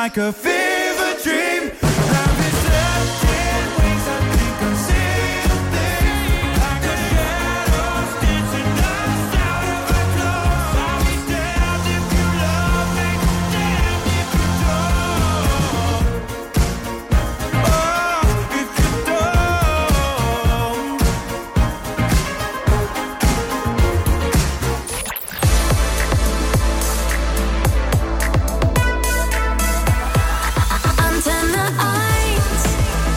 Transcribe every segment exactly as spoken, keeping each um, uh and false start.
like a fever dream. I've been slept in wings, I think I see the things like a shadow dancing us out of our clothes. I'll be damned if you love me, damned if you don't. Oh, if you don't. Antenne eins.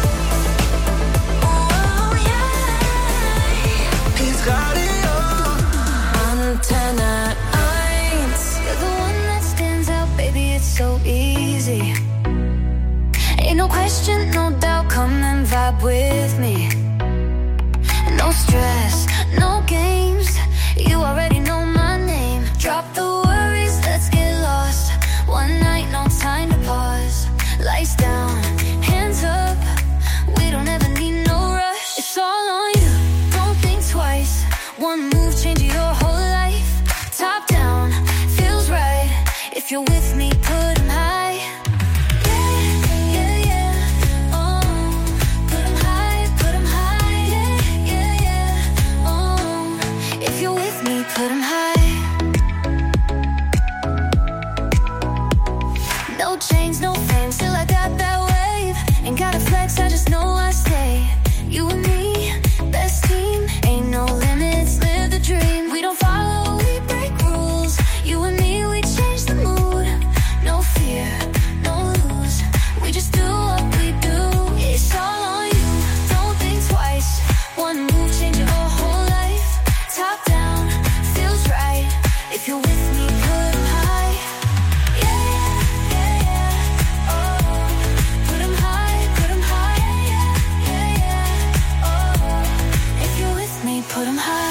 Oh yeah. It's radio. Antenne eins. You're the one that stands out, baby, it's so easy. Ain't no question, no doubt, come and vibe with me. No stress, no games, you already know my name. Drop the worries, let's get lost. One night, no time to pause. Lights down, hands up, we don't ever need no rush. It's all on you, don't think twice. One move, change your whole life. Top down, feels right. If you're with me, put 'em high. Yeah, yeah, yeah, oh. Put 'em high, put 'em high. Yeah, yeah, yeah, oh. If you're with me, put 'em high. No chains, no fame, still I got that wave. Ain't gotta flex, I just know I stay. You and me, best team. Ain't no limits, live the dream. We don't follow, we break rules. You and me, we change the mood. No fear, no lose. We just do what we do. It's all on you, don't think twice. One move, change your whole life. Top down, feels right. If you're with me, put 'em high. Yeah, yeah, yeah, oh. Put 'em high, put 'em high. Yeah, yeah, yeah, oh. If you're with me, put 'em high.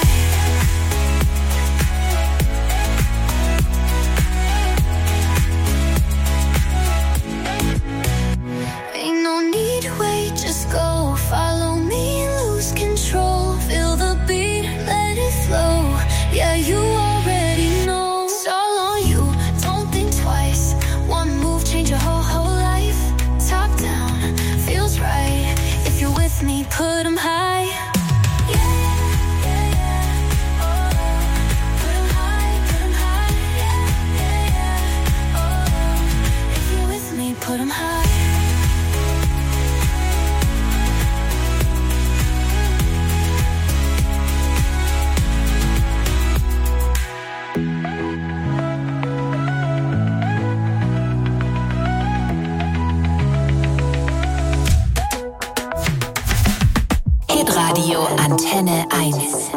Ain't no need to wait, just go. Follow me and lose control. Feel the beat, let it flow. Yeah, you already know. It's all on you, don't think twice. One move, change your whole, whole life. Top down, feels right. If you're with me, put 'em high. Yeah, yeah, yeah, oh. Put 'em high, put 'em high. Yeah, yeah, yeah, oh. If you're with me, put 'em high. Hitradio Antenne eins.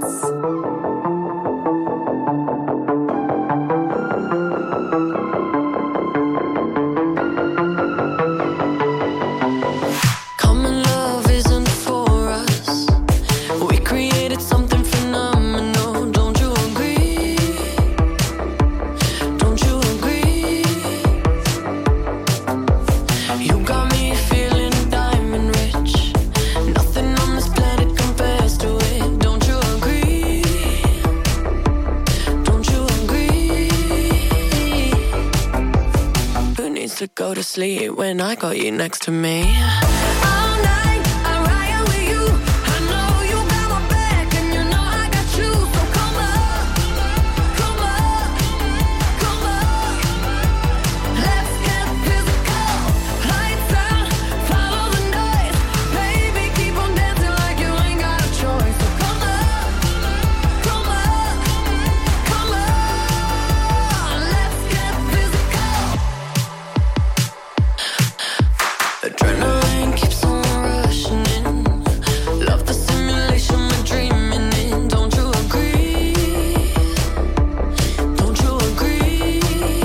Common love isn't for us. We created something phenomenal. Don't you agree? Don't you agree? You got me feeling diamond rich. Nothing on this planet compares to it. Don't you agree? Don't you agree? Who needs to go to sleep when I got you next to me? All night, I ride with you. I know you got my back, and you know I got you. So come up, come up, come up. Let's get physical. Lights out, follow the noise. Baby, keep on dancing like you ain't got a choice. So come up, come up, come up. Let's get physical. Adrenaline keeps on rushing in. Love the simulation we're dreaming in. Don't you agree? Don't you agree?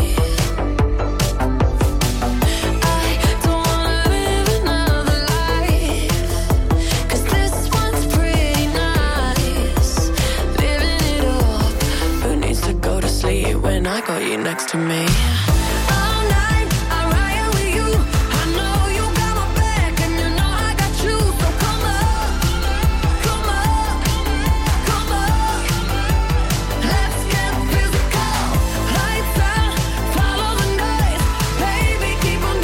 I don't wanna live another life, 'cause this one's pretty nice. Living it up. Who needs to go to sleep when I got you next to me? All night, I ride with you. I know you got my back, and you know I got you. So come up, come up, come up. Let's get physical. Lights out, follow the noise. Baby, keep on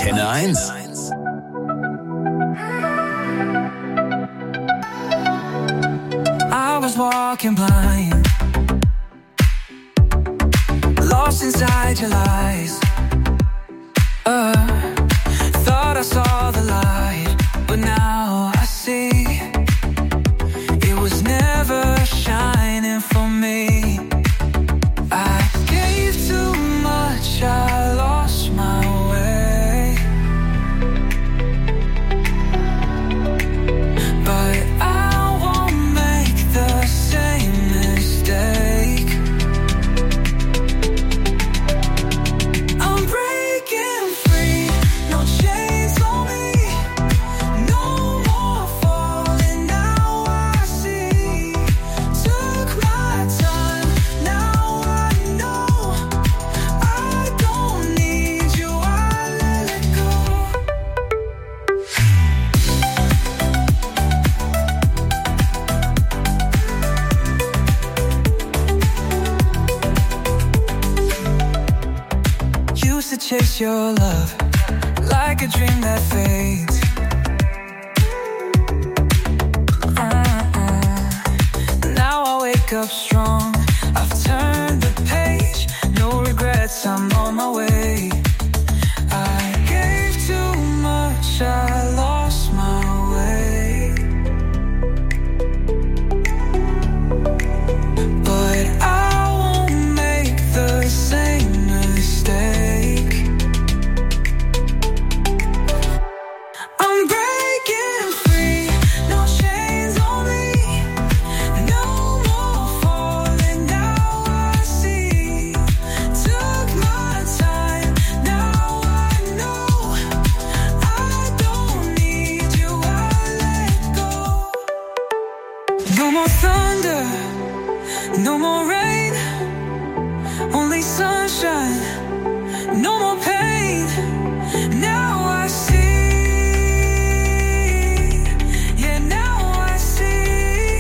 Antenne eins. I was walking blind, lost inside your lies. Uh, thought I saw the light, but now I see it was never shining for me. I gave too much, I lost my way, but I won't make the same mistake. I'm breaking free, no chains on me, no more falling, now I see. Took my time, now I know I don't need you, I let it go. Used to chase your love like a dream that fades. Uh-uh. Now I wake up strong, I've turned the page, no regrets, I'm on my way. I gave too much, I lost my way, but I won't make the same mistake. I'm breaking free, no chains on me, no more falling, now I see. Took my time, now I know I don't need you, I let go. No more thunder, no more rain, only sunshine, no more pain. Now I see, yeah, now I see.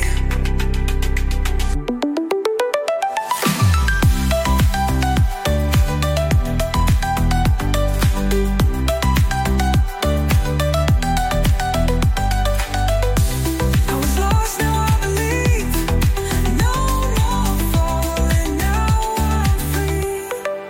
I was lost, now I believe. No more falling, now I'm free.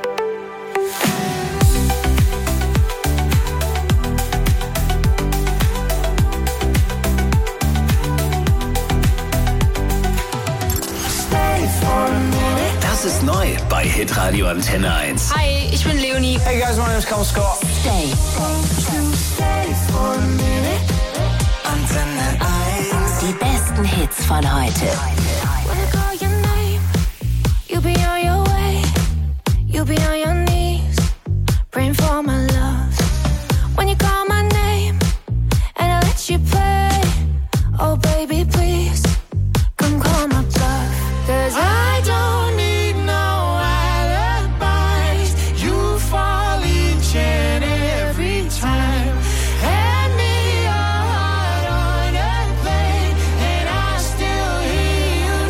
Stay for a minute. Das ist neu bei Hitradio Antenne eins. Hi, ich bin Leonie. Hey guys, my name is Callum Scott. Stay. Won't you stay for a minute? Antenne eins. Die besten Hits von heute. When I call your name, you be on your way. You be on your knees, praying for my love. When you call my name, and I let you play. Oh baby, please, come call my bluff. 'Cause I don't need no alibis. You fall each and every time. Hand me your heart on a plate, and I still hear you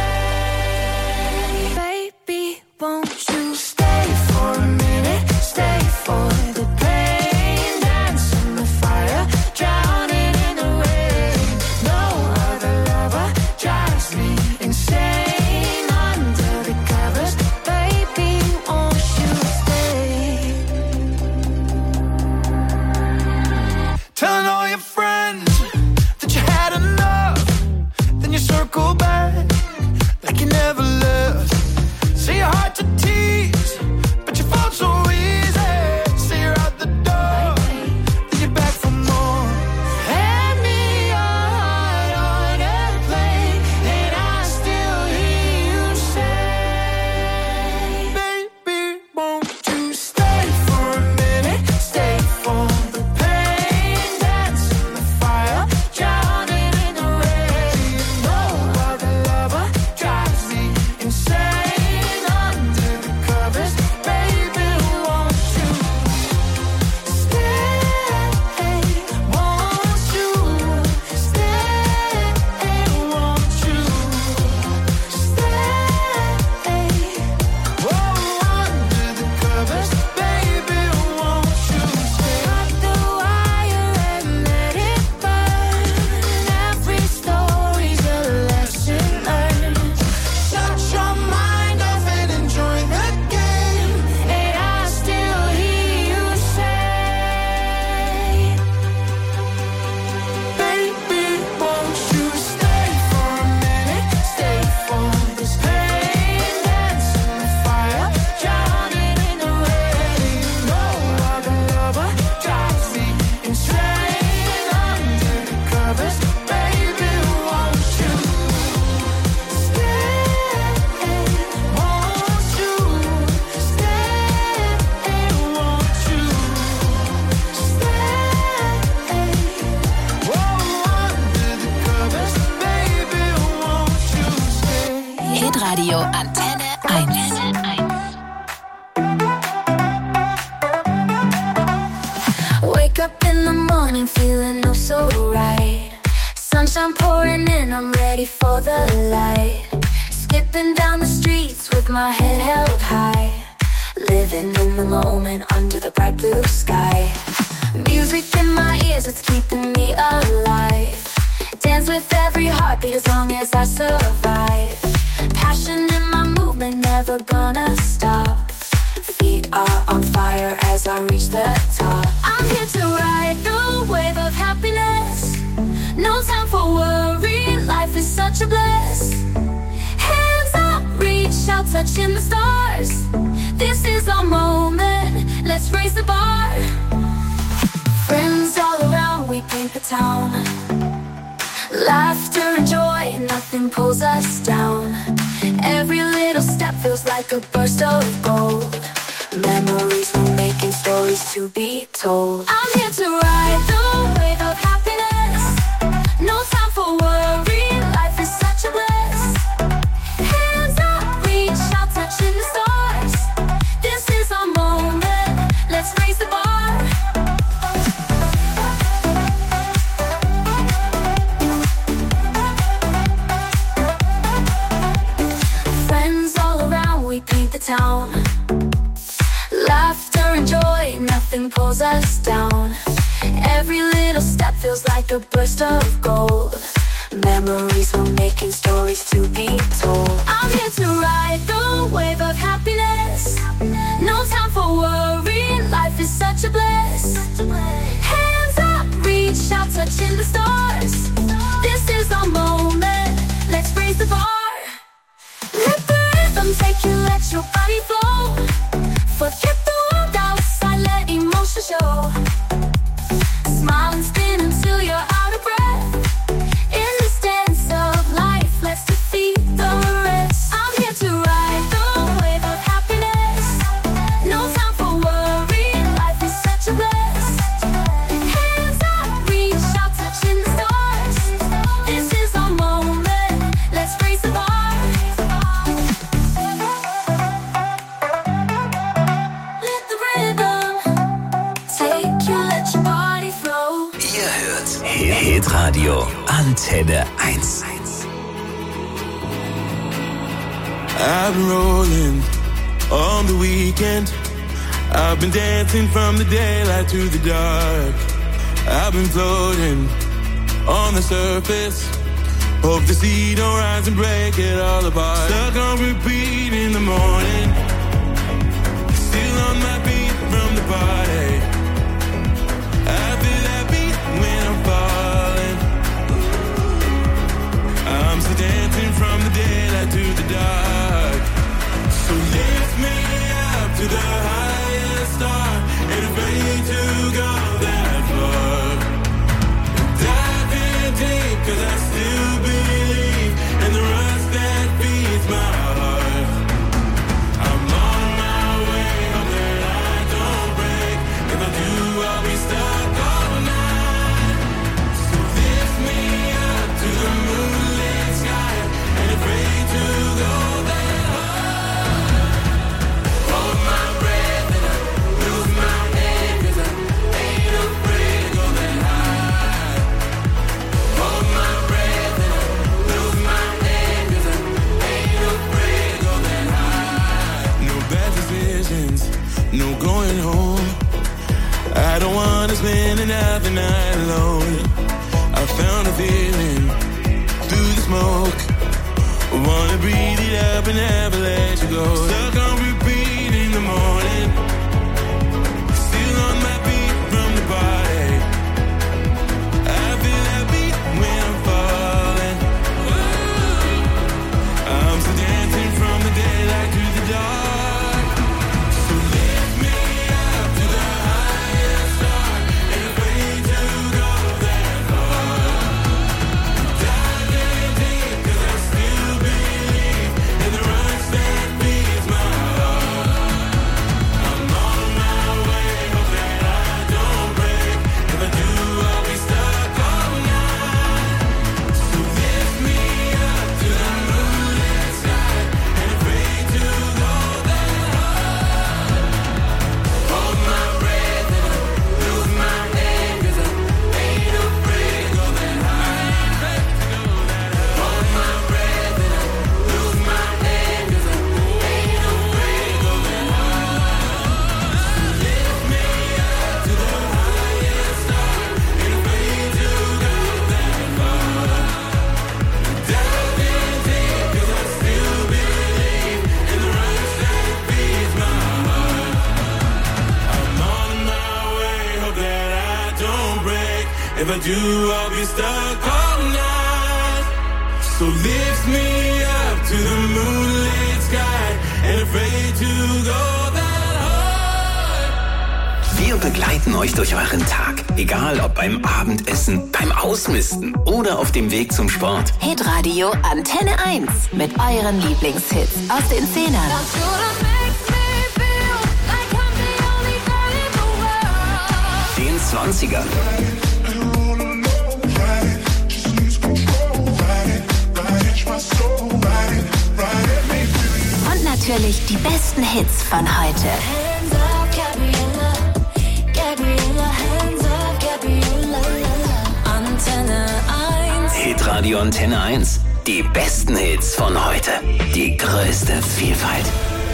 say, baby, won't you stay for a minute? Stay for the pain, dance in the fire, drowning in the rain. No other lover drives me insane. Under the covers, baby, won't you stay? Telling all your friends that you had enough, then you circle back like you never left. Say you're hard to tease, but you fall so easy. Say you're out the door, then you're back for more. Hand me your heart on a plate, and I still hear you say, baby, won't you stay for a minute? Stay for the pain, dance in the fire, drowning in the rain. No other lover drives me Radio Antenne eins. Wake up in the morning feeling oh so right. Sunshine pouring in, I'm ready for the light. Skipping down the streets with my head held high. Living in the moment under the bright blue sky. Music in my ears, it's keeping me alive. Dance with every heartbeat as long as I survive. Passion in my movement, never gonna stop. Feet are on fire as I reach the top. I'm here to ride the wave of happiness. No time for worry, life is such a bliss. Hands up, reach out, touching the stars. This is our moment, let's raise the bar. Friends all around, we paint the town. Laughter and joy, nothing pulls us down. Every little step feels like a burst of gold. Memories we're making, stories to be told. I'm here to ride the wave of happiness. No time for worry, life is such a bliss. Hands up, reach out, touching the stars. This is our moment, let's raise the bar. Friends all around, we paint the town. Laughter and joy, nothing pulls us down. Every little step feels like a burst of gold. Memories we're making, stories to be told. I'm here to ride the wave of happiness. No time for worry, life is such a bliss. Hands up, reach out, touching the stars. This is our moment, let's raise the bar. Let the rhythm take you, let your body flow. Forget the world outside, let emotion show. Smile and spin until you're out of breath. In this dance of life, let's defeat the rest. I'm here to ride the wave of happiness. No time for worry, life is such a bliss. Hands up, reach out, touching the stars. This is our moment, let's raise the bar. Let the rhythm take you, let your body flow. Ihr hört Hitradio Antenne eins. I've been rolling on the weekend. I've been dancing from the daylight to the dark. I've been floating on the surface. Hope the sea don't rise and break it all apart. Stuck on repeat in the morning. Still on my feet from the party. I feel happy when I'm falling. I'm still dancing from the daylight to the dark. So lift me up to the highest star. Ain't afraid to go that far. Dive in deep, cause I still believe in the rust that feeds my heart. I'm on my way, hope that I don't break. If I do, I'll be stuck all night. So lift me up to the moonlit sky. Ain't afraid to go that high. Hold my breath and I lose my head, cause I ain't afraid to go that high. Hold my breath and I lose my head, cause I ain't afraid to go that high. No bad decisions, no going home. I don't wanna spend another night alone. I found a feeling through the smoke. Wanna breathe it up and never let you go. Stuck on repeat in the morning. Still on my feet from the party. I feel happy when I'm falling. I'm still dancing from the daylight to the dark. So lift me up to the highest star. Ain't afraid to go that far. Dive in deep, cause I still believe in the rush that feeds my heart. I do, I'll be stuck all night. So lift me up to the moonlit sky. Ain't afraid to go that high. Wir begleiten euch durch euren Tag. Egal ob beim Abendessen, beim Ausmisten oder auf dem Weg zum Sport. Hitradio Antenne eins mit euren Lieblingshits aus den Zehnern. Den zwanzigern. Und natürlich die besten Hits von heute. Antenne eins. Hitradio Antenne eins. Die besten Hits von heute. Die größte Vielfalt.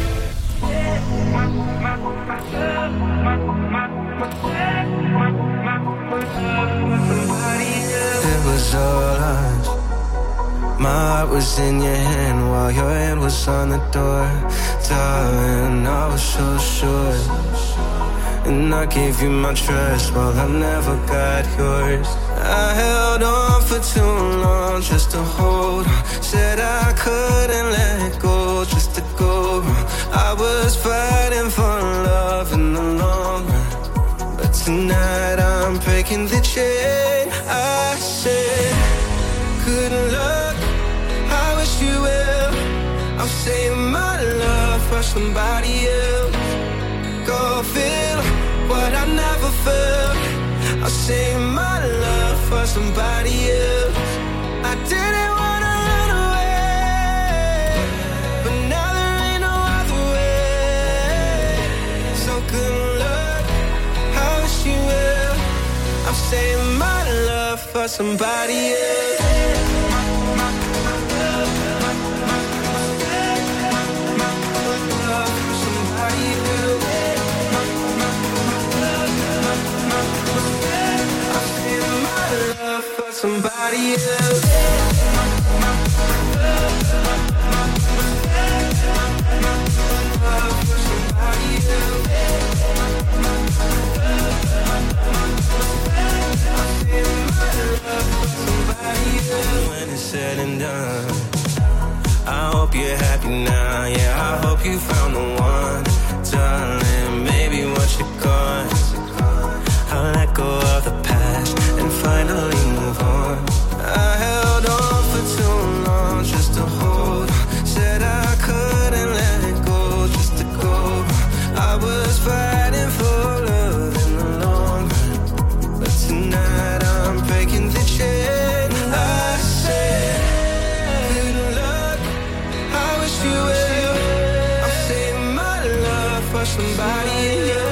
It was all us. My heart was in your hand while your hand was on the door. Darling, I was so sure. And I gave you my trust while I never got yours. I held on for too long just to hold on. Said I couldn't let go just to go wrong. I was fighting for love in the long run. But tonight I'm breaking the chain. I said, good luck, I wish you well. I'll save my love for somebody else. Go feel what I never felt. I'll save my love for somebody else. I didn't wanna run away, but now there ain't no other way. So good luck, I wish you well. I'll save my love for somebody else. Somebody else. When it's said and done, I hope you're happy now. Yeah, I hope you found the one, darling. Maybe once you're gone, I'll let go of the past and finally move on. I held on for too long just to hold on. Said I couldn't let it go just to go. I was fighting for love in the long run. But tonight I'm breaking the chain. I said, good luck, I wish you well. I'll save my love for somebody else.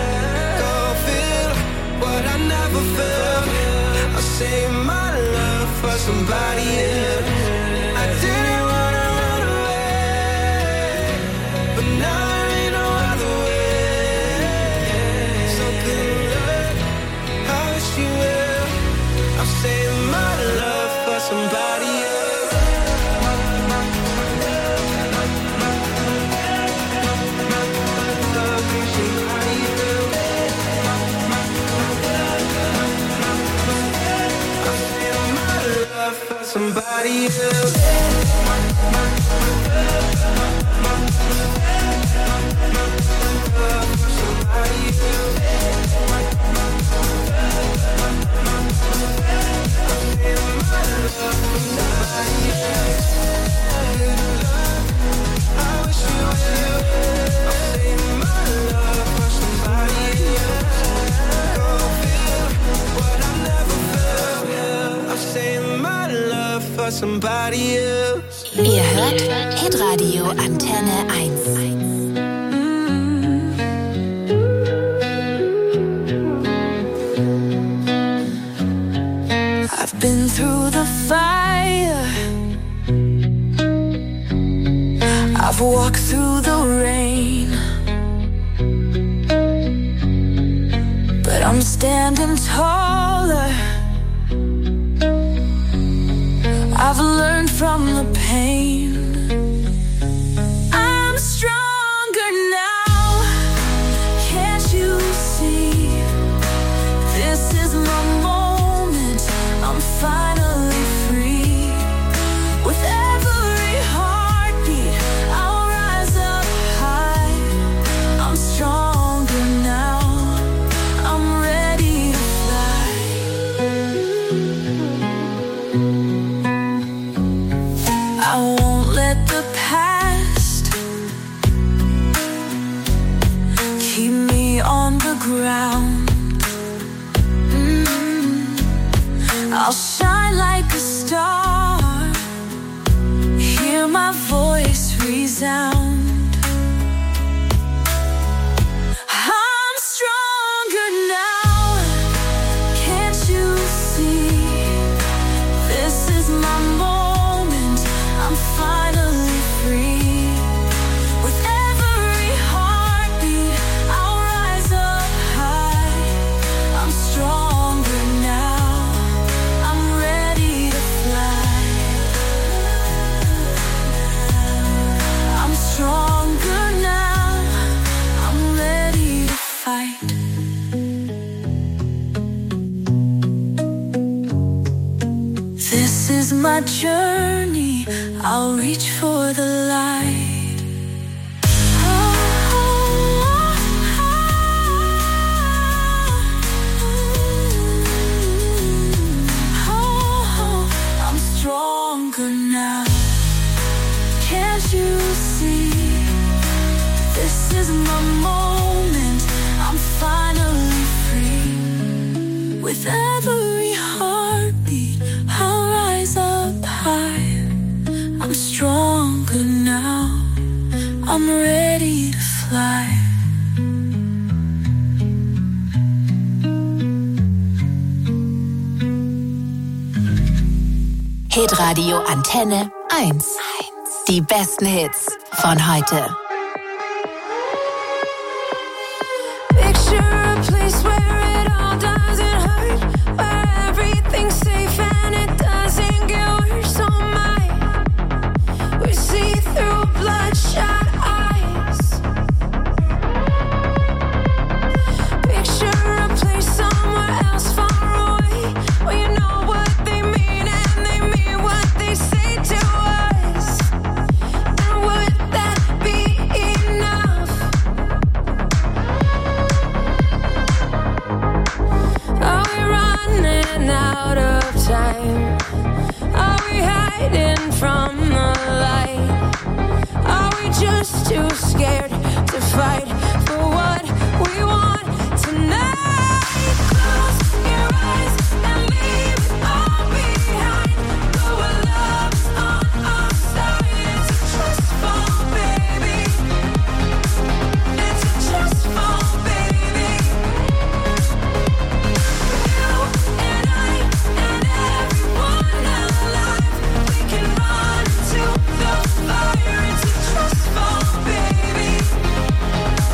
I never felt. I'll save my love for somebody else. I didn't wanna run away, but now there ain't no other way. So good luck, I wish you well. I'll save my love for somebody else. For somebody else. Somebody else. Ihr hört Hitradio Antenne eins. I've been through the fire, I've walked through the rain, but I'm standing taller. I've learned from the pain. I'm stronger now. Can't you see? This is my moment. hear my voice resound. I'm stronger now. Can't you see? This is my moment. I'm finally free. With every heartbeat, I'll rise up high. I'm stronger now. I'm ready to fly. I'm stronger now. I'm ready to fight. This is my journey. I'll reach for the light. I'm stronger now. Can't you see? This is my moment. I'm finally free. With every heartbeat, I'll rise up high. I'm stronger now. I'm ready to fly. Hitradio Antenne eins. Die besten Hits von heute. Picture a place where it all doesn't hurt, where everything's safe and it doesn't get worse. Oh my, we see through bloodshot eyes. Picture a place somewhere else far away, where you know what they mean and they mean what they say to us. And would that be enough? Are we running out of time? Are we hiding from the light? Are we just too scared to fight for what we want tonight? Close your eyes and leave it all behind. Go where love's on our side. It's a trust fall, baby. It's a trust fall, baby. You and I and everyone alive, we can run to the fire. It's a trust fall, baby.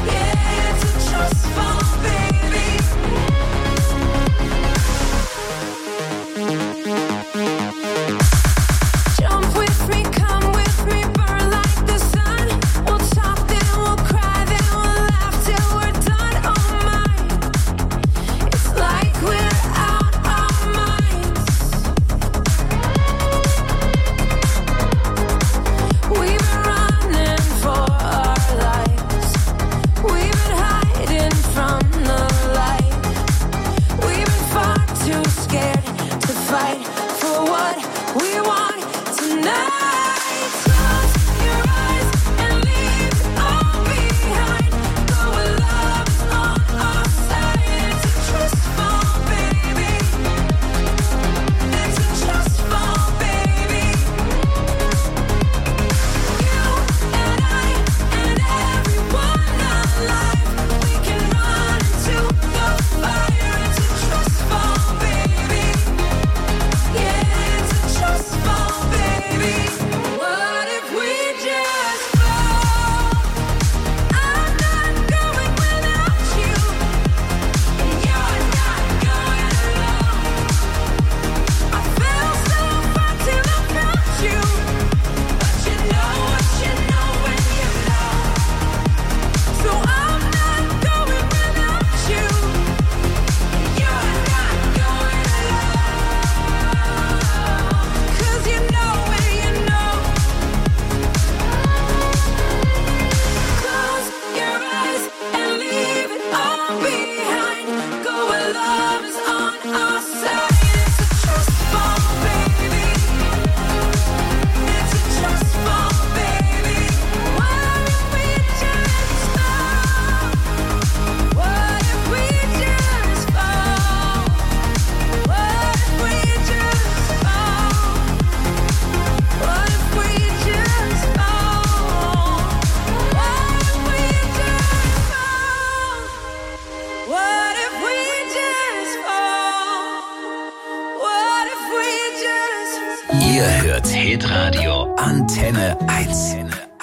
eins.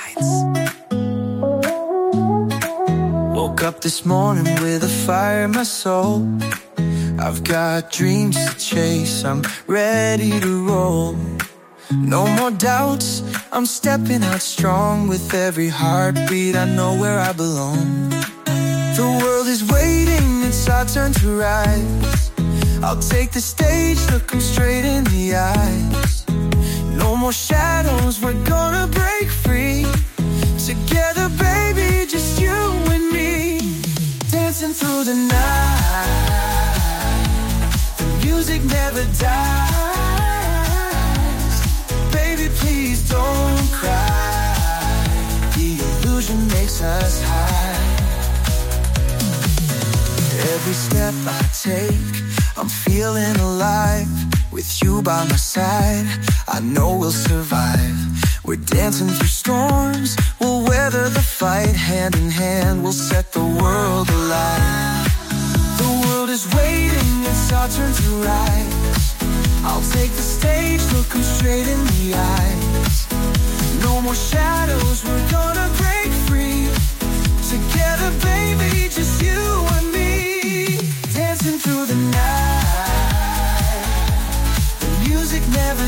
Woke up this morning with a fire in my soul. I've got dreams to chase, I'm ready to roll. No more doubts, I'm stepping out strong. With every heartbeat I know where I belong. The world is waiting, it's our turn to rise. I'll take the stage, look 'em straight in the eyes. No more shadows, we're gonna break free. Together, baby, just you and me. Dancing through the night. The music never dies. Baby, please don't cry. The illusion makes us high. Every step I take, I'm feeling alive. With you by my side, I know we'll survive. We're dancing through storms, we'll weather the fight. Hand in hand, we'll set the world alight. The world is waiting, it's our turn to rise. I'll take the stage, look 'em straight in the eyes. No more shadows, we're gonna break free. Together, baby, just you and me. Dancing through the night. The music never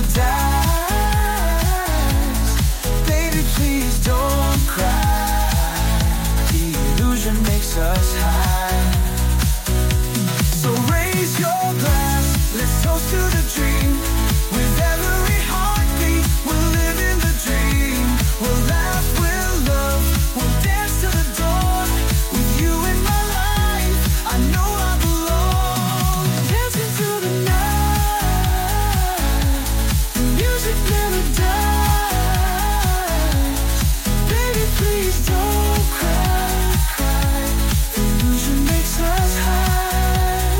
dies. Baby, please don't cry. The illusion makes us high. So raise your glass, let's toast to the dream. With every heartbeat, we'll live in the dream. We'll laugh, we'll love, we'll dance to the dawn. With you in my life, I know I belong. Dancing through the night. The music never dies. Baby, please don't cry, cry. The illusion makes us high.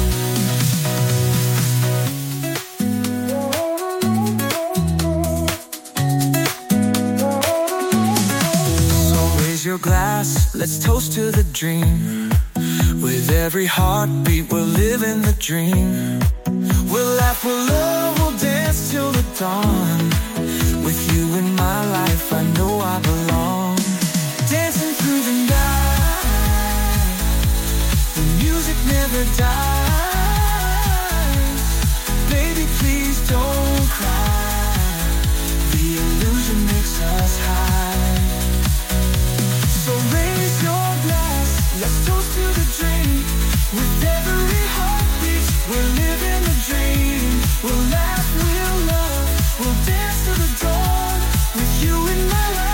So raise your glass, let's toast to the dream. With every heartbeat, we'll live in the dream. We'll laugh, we'll love, we'll dance till the dawn. With you in my life, I know I belong. Dancing through the night. The music never dies. Baby, please don't cry. The illusion makes us high. So raise your glass, let's toast to the dream. With every heartbeat, we'll live in the dream. We'll laugh, we'll love, we'll dance to the dawn. With you in my life,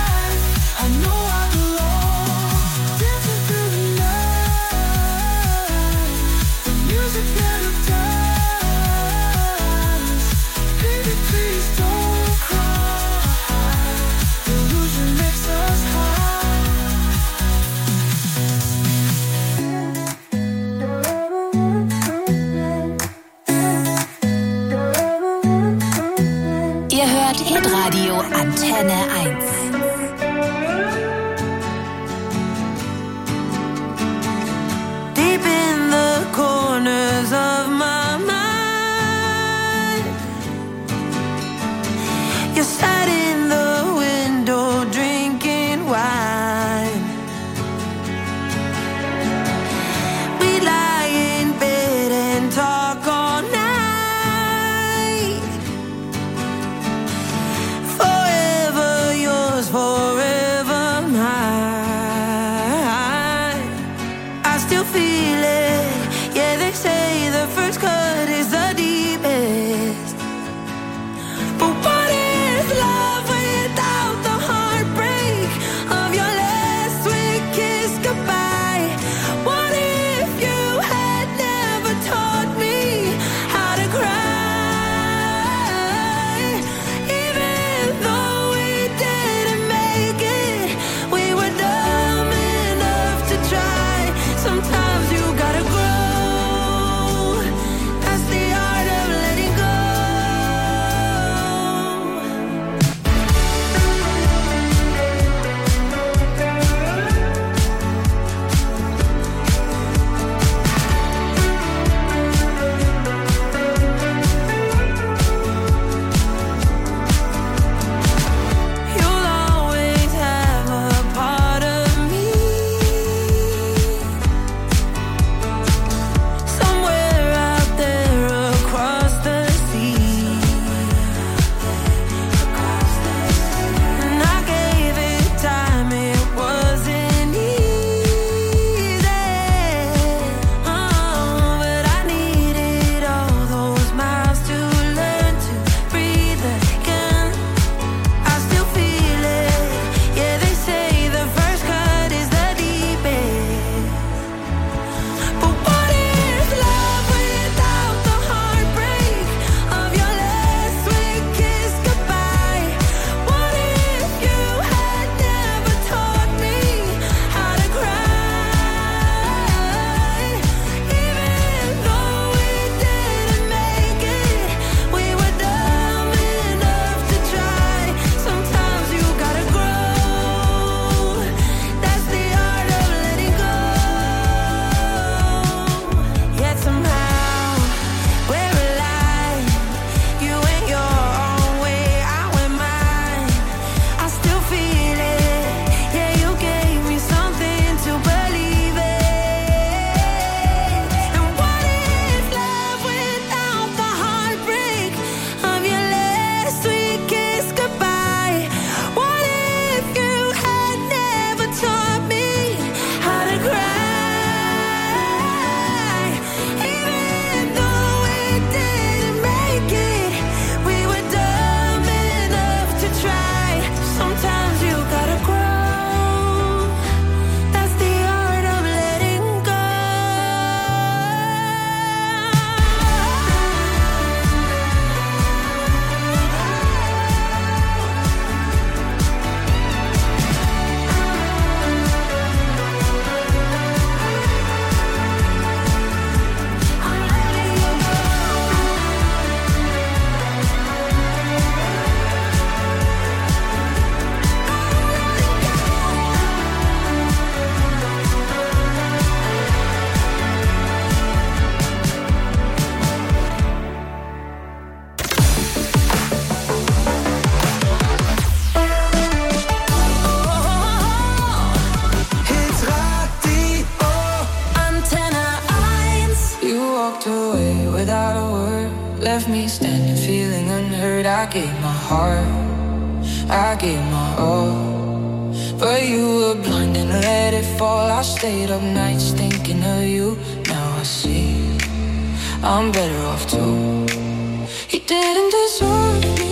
left me standing feeling unheard. I gave my heart, I gave my all, but you were blind and let it fall. I stayed up nights thinking of you. Now I see I'm better off too. He didn't deserve me.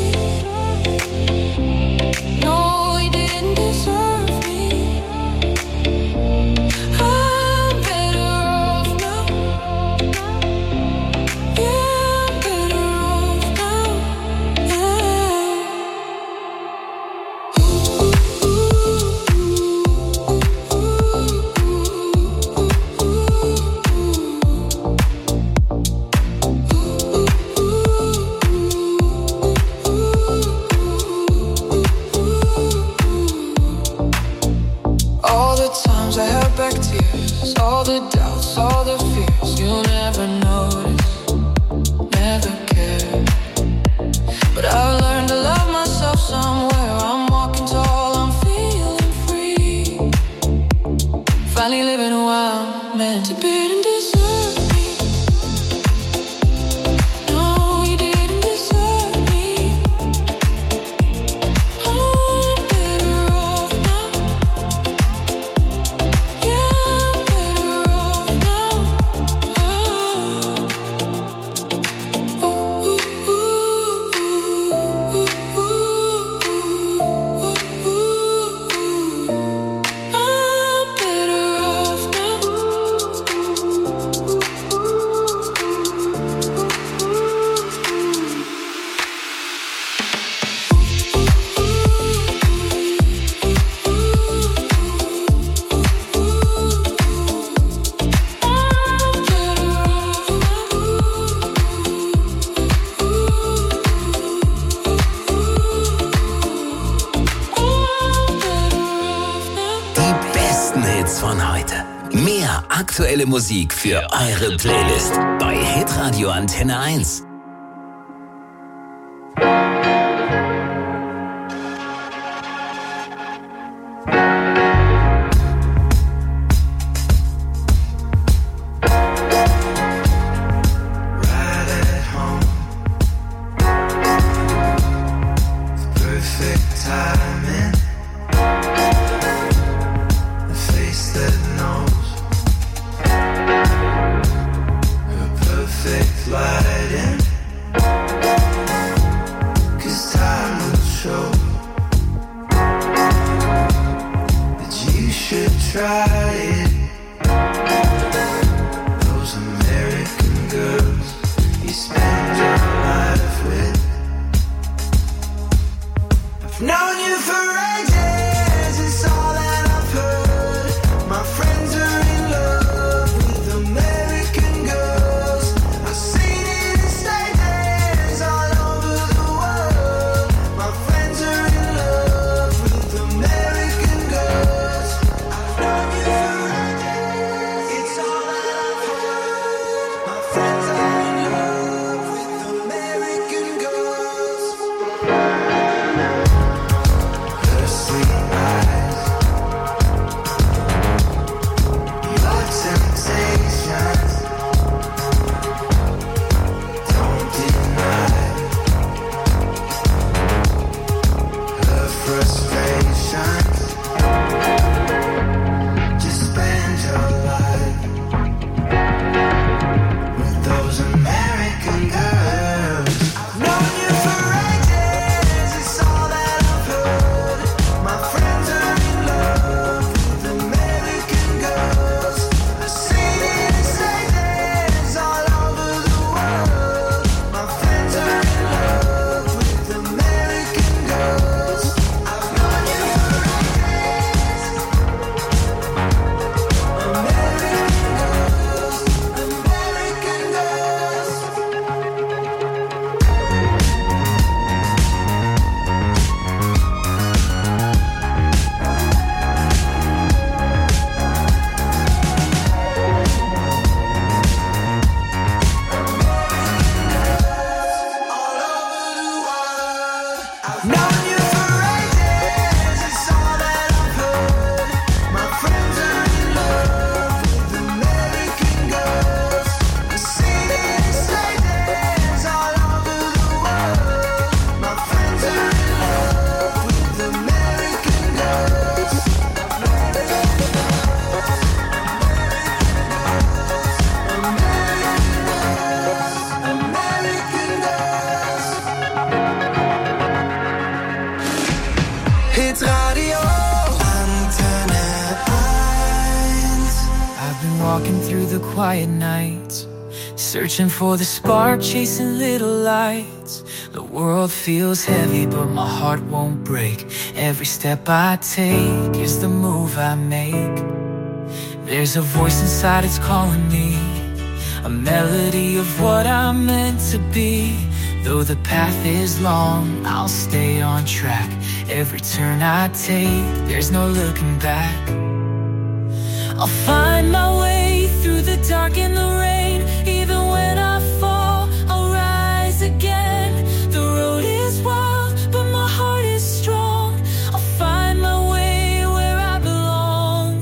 No, he didn't deserve me. I'm better off now. Yeah, I'm better off now. I held back tears, all the doubts, all the fears. You never noticed, never cared. But I've learned to love myself somewhere. I'm walking tall, I'm feeling free. Finally living who I'm meant to be. Didn't deserve me. No, you didn't deserve me. I'm better off now. Aktuelle Musik für eure Playlist bei Hitradio Antenne eins. Love you walking through the quiet nights, searching for the spark, chasing little lights. The world feels heavy, but my heart won't break. Every step I take is the move I make. There's a voice inside, it's calling me, a melody of what I'm meant to be. Though the path is long, I'll stay on track. Every turn I take, there's no looking back. I'll find my way through the dark and the rain. Even when I fall, I'll rise again. The road is wild, but my heart is strong. I'll find my way where I belong.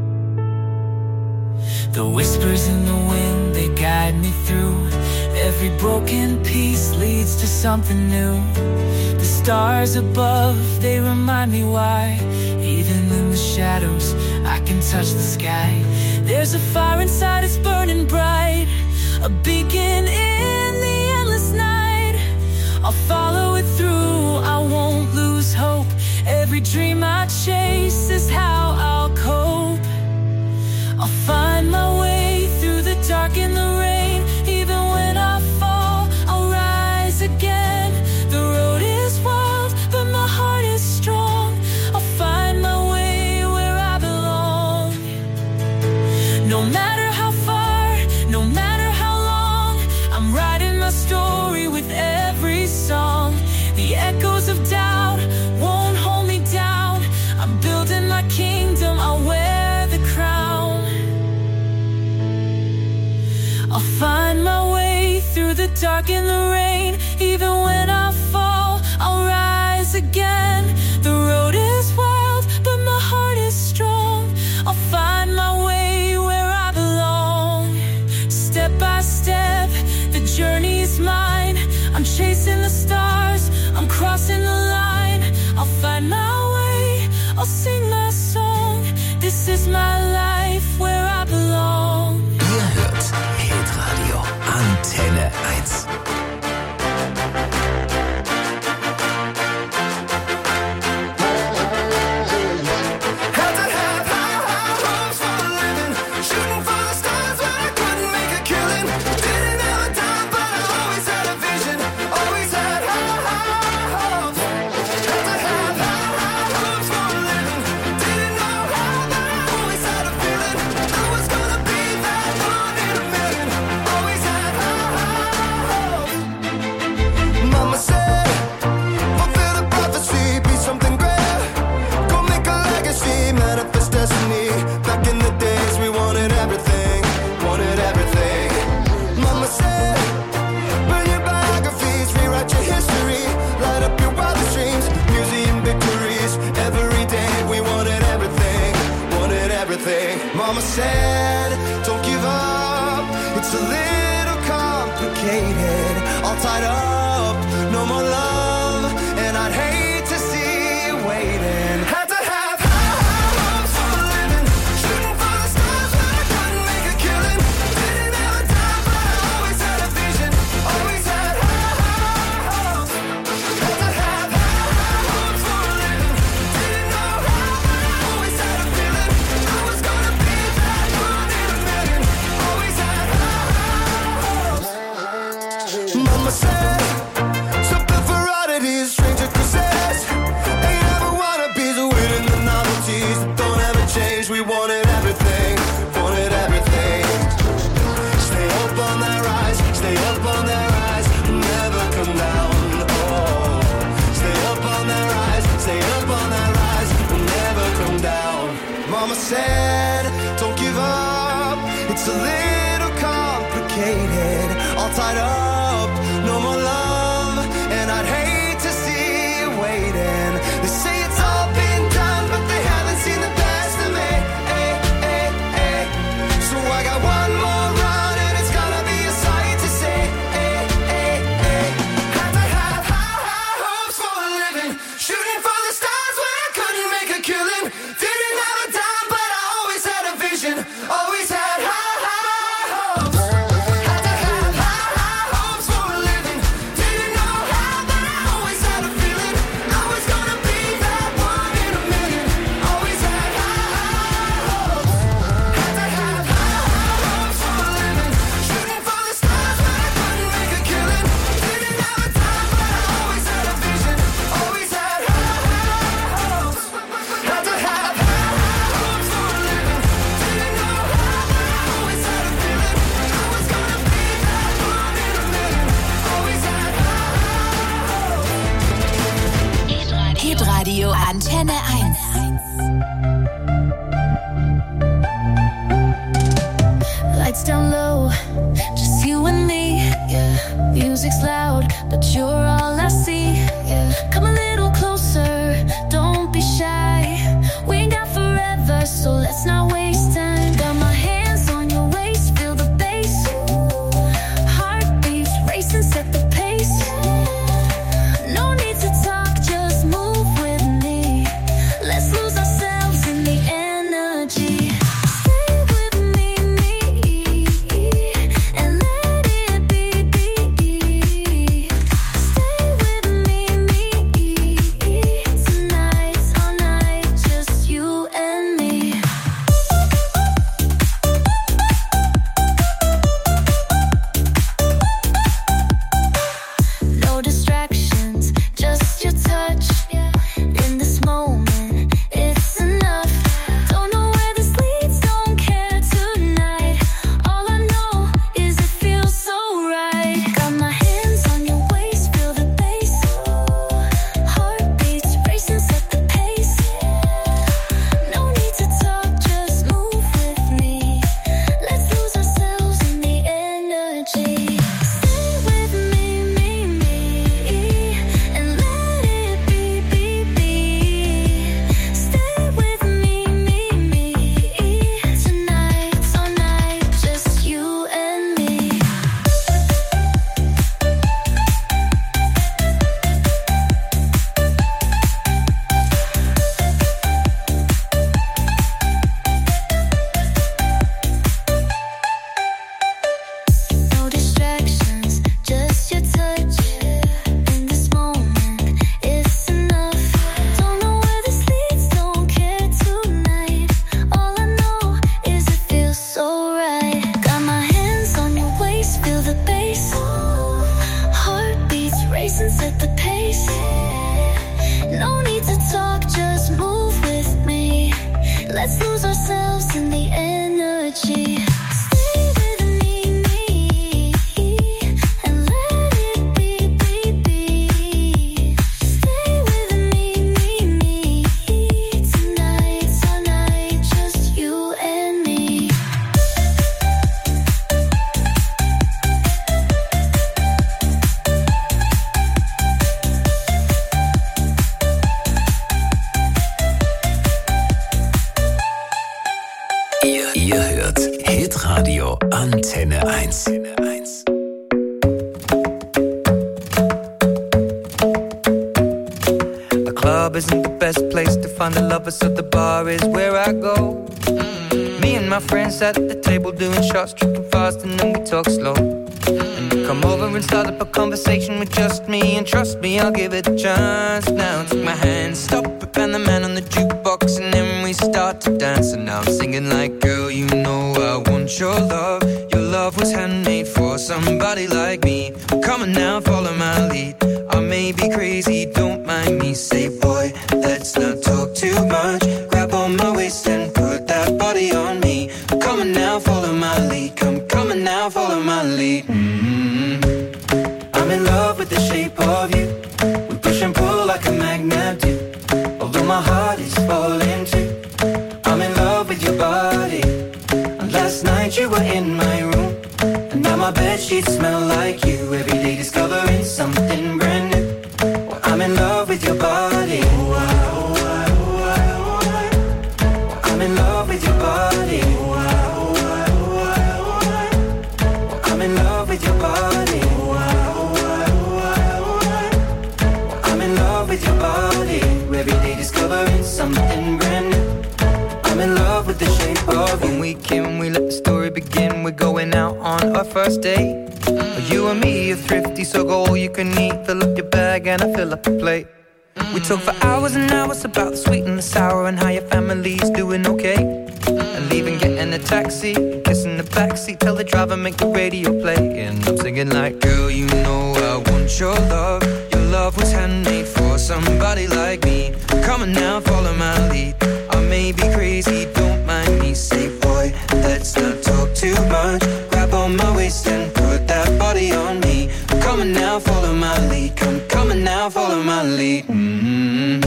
The whispers in the wind, they guide me through. Every broken piece leads to something new. The stars above, they remind me why. Even in the shadows, I can touch the sky. There's a fire inside, it's burning bright, a beacon in the endless night. I'll follow it through, I won't lose hope. Every dream I chase is how I'll cope. I'll find my way through the dark and the rain. Even when I fall, I'll rise again. The road is wild, but my heart is strong. I'll find my way where I belong. No matter how far, no matter how long, I'm writing my story with every song. The echoes of doubt won't hold me down. I'm building my kingdom, I'll wear the crown. I'll find my way through the dark and the rain. Even when I fall, I'll rise again. The road is wild, but my heart is strong. I'll find my way where I belong. Step by step, the journey's mine. I'm chasing the stars, I'm crossing the line. I'll find my way, I'll sing my song. This is my life where I belong. Ihr hört Hitradio Antenne eins. Had to have high, high hopes for a living. Shooting for the stars when I couldn't make a killing. Didn't have a dime, but I always had a vision. Always had high, high hopes. Had to have high, high hopes for a living. Didn't know how, but I always had a feeling. I was gonna be that one in a million. Always had high, high hopes. Mama said, fulfill the prophecy, be something great. Go make a legacy, manifest destiny. Back in the days we wanted everything, wanted everything. Mama said, burn your biographies, rewrite your history. Light up your wildest dreams, museum victories. Every day we wanted everything, wanted everything. Mama said, don't give up, it's a little complicated. All tied up, no more love, and I'd hate to see you waiting. Had to have high, high hopes for a living. Shooting for the stars when I couldn't make a killing. Didn't have a dime, but I always had a vision. Always had high, high hopes. Had to have high, high hopes for a living. Didn't know how, but I always had a feeling. I was gonna be that one in a million. Always had high, high hopes. Mama said, something for oddities, stranger crusades. Ain't ever wannabes, waiting the novelties that don't ever change. We wanted everything, wanted everything. Stay up on that rise, stay up on that rise, never come down. Oh, stay up on that rise, stay up on that rise, never come down. Mama said, don't give up, it's a little complicated. All tied up, no more love, and I'd hate to see you waiting. They say it's all been done, but they haven't seen the best of me. Ay, ay, ay. So I got one more run, and it's gonna be a sight to see. Ay, ay, ay. Had to have high, high hopes for a living. Shooting for the stars when I couldn't make a killing. Didn't have a dime, but I always had a vision. Always had high, high so let's not waste time. Got my hands on your waist, feel the bass. Heartbeats racing, set the pace. No need to talk, just move with me. Let's lose ourselves in the energy. Stay with me, me, and let it be, be. Stay with me, me, tonight, all night, just you and me. No distractions, just your touch. In this moment, it's enough. Don't know where this leads, don't care tonight. All I know is it feels so right. Got my hands on your waist, feel the bass. Heartbeats racing, set the pace. No need to talk, just move with me. Let's lose ourselves in the energy. Stay with me, me, me, and let it be, be, be. Stay with me, me, me, tonight, all night, just you and me. No distractions, just your touch. In this moment, it's enough. Don't know where this leads, don't care tonight. All I know is it feels so right. Got my hands on your waist, feel the bass. Heartbeats racing, set the pace. No need to talk, just move with me. Let's lose ourselves in the energy. Stay with me, me, and let it be, be, be. Stay with me, me, me, tonight, all night, just you and me. Ihr, ihr hört Hitradio Antenne eins. The club isn't the best place to find a lover, so the bar is where I go. Me and my friends at the table doing shots, tripping fast, and then we talk slow. And you come over and start up a conversation with just me, and trust me, I'll give it a chance. Now take my hand, stop it, and the man on the jukebox, and then we start to dance. And now I'm singing like, girl, you know I want your love. Your love was handmade for somebody like me. Come on now, follow my lead. I may be crazy, don't mind me. Say, boy, let's not talk too much. Grab on my waist and put that body on me. Come on now, follow my lead. Come, come on now, follow my lead. Mm-hmm. I'm in love with the shape of you. We push and pull like a magnet do. Although my heart is falling too. I'm in love with your body. And last night you were in my room, and now my bedsheets smell like you. Every day discovering something brand new. Well, I'm in love with your body. Oh, I, oh, I, oh, I, oh, I. Well, I'm in love with your body. Oh, I, oh, I, oh, I, oh, I. Well, I'm in love with your body. Oh, I, oh, I, oh, I, oh, I. Well, I'm in love with your body. Every day discovering something brand new. I'm in love with the shape of you. When we came, we let the story begin. We're going out on our first date. You and me are thrifty, so go all you can eat. Fill up your bag and I fill up the plate. We talk for hours and hours about the sweet and the sour, and how your family's doing okay. And leaving, getting a taxi, kissing the backseat, tell the driver make the radio play. And I'm singing like, girl, you know I want your love. Your love was handmade for somebody like me. Come on now, follow my lead. I may be crazy, don't mind me. Say, boy, let's not talk too much. Grab on my waist and put that body on me. Come on now, follow my lead. Come, come on now, follow my lead. Mm-hmm.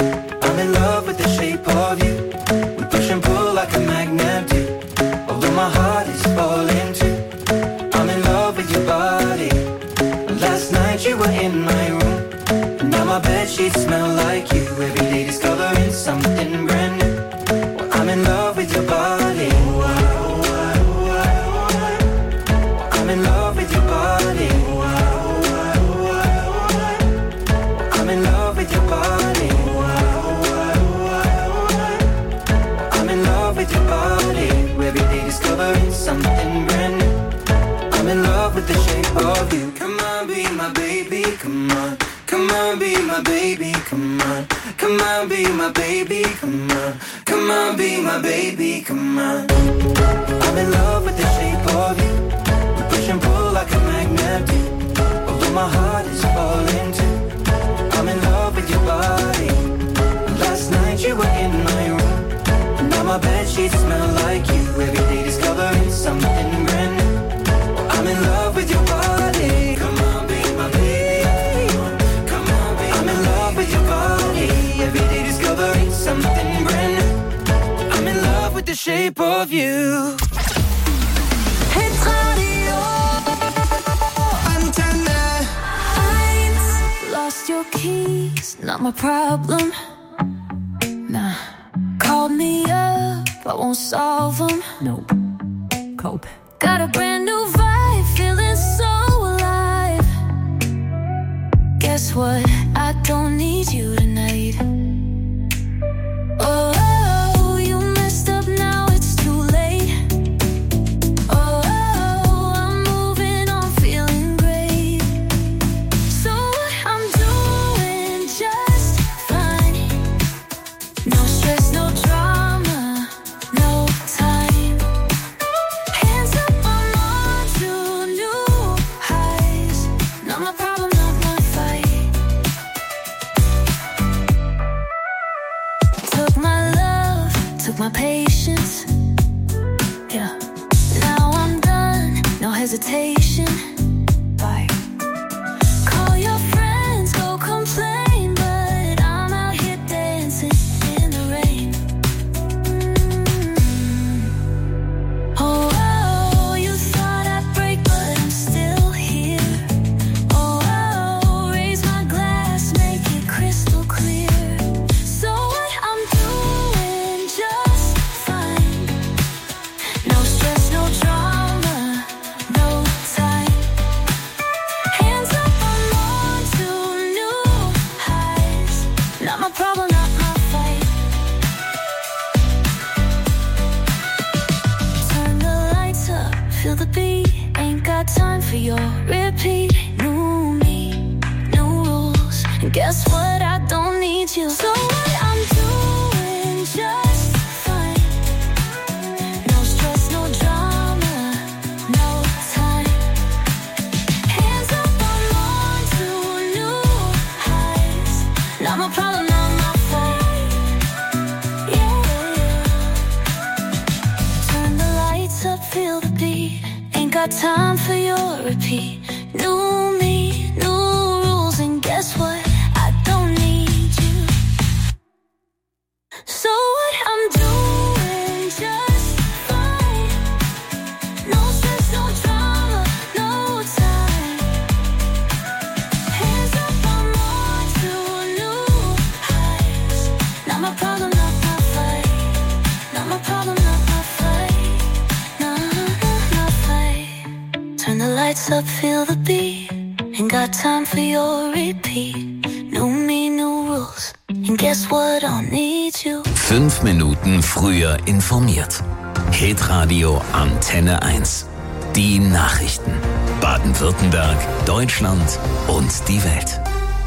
I'm in love with the shape of you. We push and pull like a magnet do. Although my heart is falling too. I'm in love with your body. Last night you were in my room, and with your body. Every day discovering something brand new. I'm in love with the shape of you. Come on, be my baby, come on. Come on, be my baby, come on. Come on, be my baby, come on. Come on, be my baby, come on. I'm in love with the shape of you. We push and pull like a magnet do. Although my heart is falling too. I'm in love with your body. Last night you were in my room. Now my bedsheets smell like you. Every day discovering something brand new. I'm in love with your body. Come on, be my baby. Come on, be I'm in love with your body. Every day discovering something brand new. I'm in love with the shape of you. Hit Radio Antenne eins. Lost your keys, not my problem. Nah. Called me up, I won't solve them. Nope. Cope. Got a brand new vibe, feeling so alive. Guess what? I don't need you tonight. Oh, you messed up, now it's too late. Oh, I'm moving on, feeling great. So what I'm doing just fine. No stress, no drama, no time. Hands up, I'm on to new highs. Not my problem, not my fight. Took my love, took my patience. Yeah. Now I'm done, no hesitation. Bye. Call your friends, go complain, but I'm out here dancing in the rain. Mm. Oh, oh, you thought I'd break, but I'm still here. Oh, oh, raise my glass, make it crystal clear. So what I'm doing just fine. No stress, no drama, no time. Hands up, I'm on to new highs. Not my problem, not my fight. Turn the lights up, feel the beat. Ain't got time for your repeat. New me, new rules. And guess what? I don't need you. So what I'm doing just fine. No stress, no drama, no time. Hands up, I'm on to new highs. Not my problem, not my fight. Yeah. Turn the lights up, feel the beat. Ain't got time for your repeat. New me, new rules, and guess what? I don't need you. So what I'm doing just fine. No stress, no drama, no time. Hands up, I'm on to new highs. Not my problem, not my fight. Not my problem, not my fight. Nah, not my fight. Turn the lights up, feel the beat. Ain't got time for your repeat. New me, new rules. And guess what? I'll need you. Fünf Minuten früher informiert. Hitradio Antenne eins. Die Nachrichten. Baden-Württemberg, Deutschland und die Welt.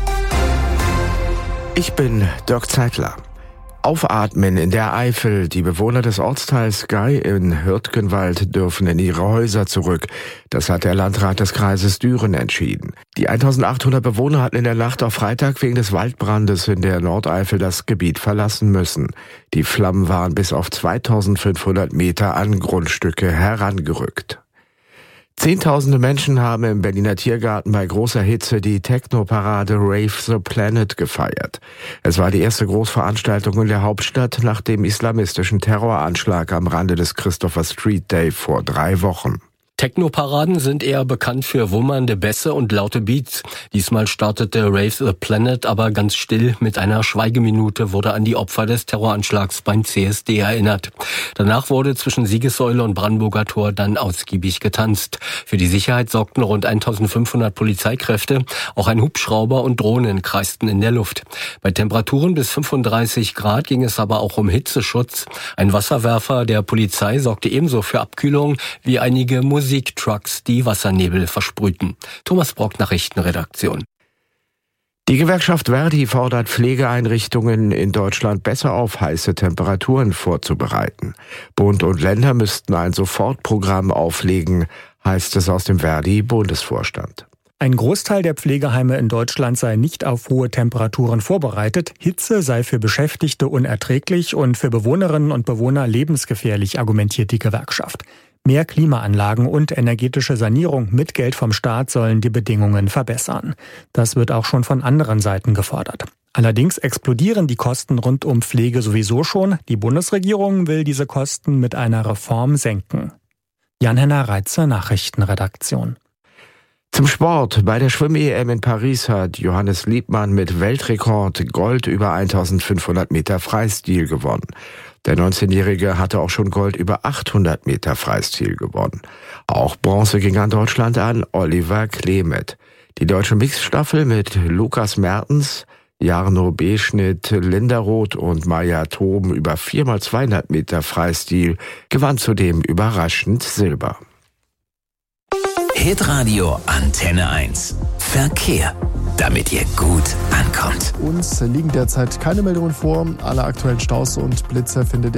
Ich bin Dirk Zeitler. Aufatmen in der Eifel. Die Bewohner des Ortsteils Gei in Hürtgenwald dürfen in ihre Häuser zurück. Das hat der Landrat des Kreises Düren entschieden. Die eintausendachthundert Bewohner hatten in der Nacht auf Freitag wegen des Waldbrandes in der Nordeifel das Gebiet verlassen müssen. Die Flammen waren bis auf zweitausendfünfhundert Meter an Grundstücke herangerückt. Zehntausende Menschen haben im Berliner Tiergarten bei großer Hitze die Techno-Parade Rave the Planet gefeiert. Es war die erste Großveranstaltung in der Hauptstadt nach dem islamistischen Terroranschlag am Rande des Christopher Street Day vor drei Wochen. Techno-Paraden sind eher bekannt für wummernde Bässe und laute Beats. Diesmal startete Rave the Planet aber ganz still. Mit einer Schweigeminute wurde an die Opfer des Terroranschlags beim C S D erinnert. Danach wurde zwischen Siegessäule und Brandenburger Tor dann ausgiebig getanzt. Für die Sicherheit sorgten rund eintausendfünfhundert Polizeikräfte. Auch ein Hubschrauber und Drohnen kreisten in der Luft. Bei Temperaturen bis fünfunddreißig Grad ging es aber auch um Hitzeschutz. Ein Wasserwerfer der Polizei sorgte ebenso für Abkühlung wie einige Musiktrucks, die Wassernebel versprühten. Thomas Brock, Nachrichtenredaktion. Die Gewerkschaft Verdi fordert Pflegeeinrichtungen in Deutschland besser auf heiße Temperaturen vorzubereiten. Bund und Länder müssten ein Sofortprogramm auflegen, heißt es aus dem Verdi-Bundesvorstand. Ein Großteil der Pflegeheime in Deutschland sei nicht auf hohe Temperaturen vorbereitet. Hitze sei für Beschäftigte unerträglich und für Bewohnerinnen und Bewohner lebensgefährlich, argumentiert die Gewerkschaft. Mehr Klimaanlagen und energetische Sanierung mit Geld vom Staat sollen die Bedingungen verbessern. Das wird auch schon von anderen Seiten gefordert. Allerdings explodieren die Kosten rund um Pflege sowieso schon. Die Bundesregierung will diese Kosten mit einer Reform senken. Jan-Henner Reitze, Nachrichtenredaktion. Zum Sport. Bei der Schwimm-E M in Paris hat Johannes Liebmann mit Weltrekord Gold über eintausendfünfhundert Meter Freistil gewonnen. Der neunzehnjährige hatte auch schon Gold über achthundert Meter Freistil gewonnen. Auch Bronze ging an Deutschland an Oliver Klemet. Die deutsche Mixstaffel mit Lukas Mertens, Jarno Beschnitt, Linda Roth und Maja Toben über vier mal zweihundert Meter Freistil gewann zudem überraschend Silber. Hitradio Antenne eins. Verkehr, damit ihr gut ankommt. Uns liegen derzeit keine Meldungen vor. Alle aktuellen Staus und Blitzer findet ihr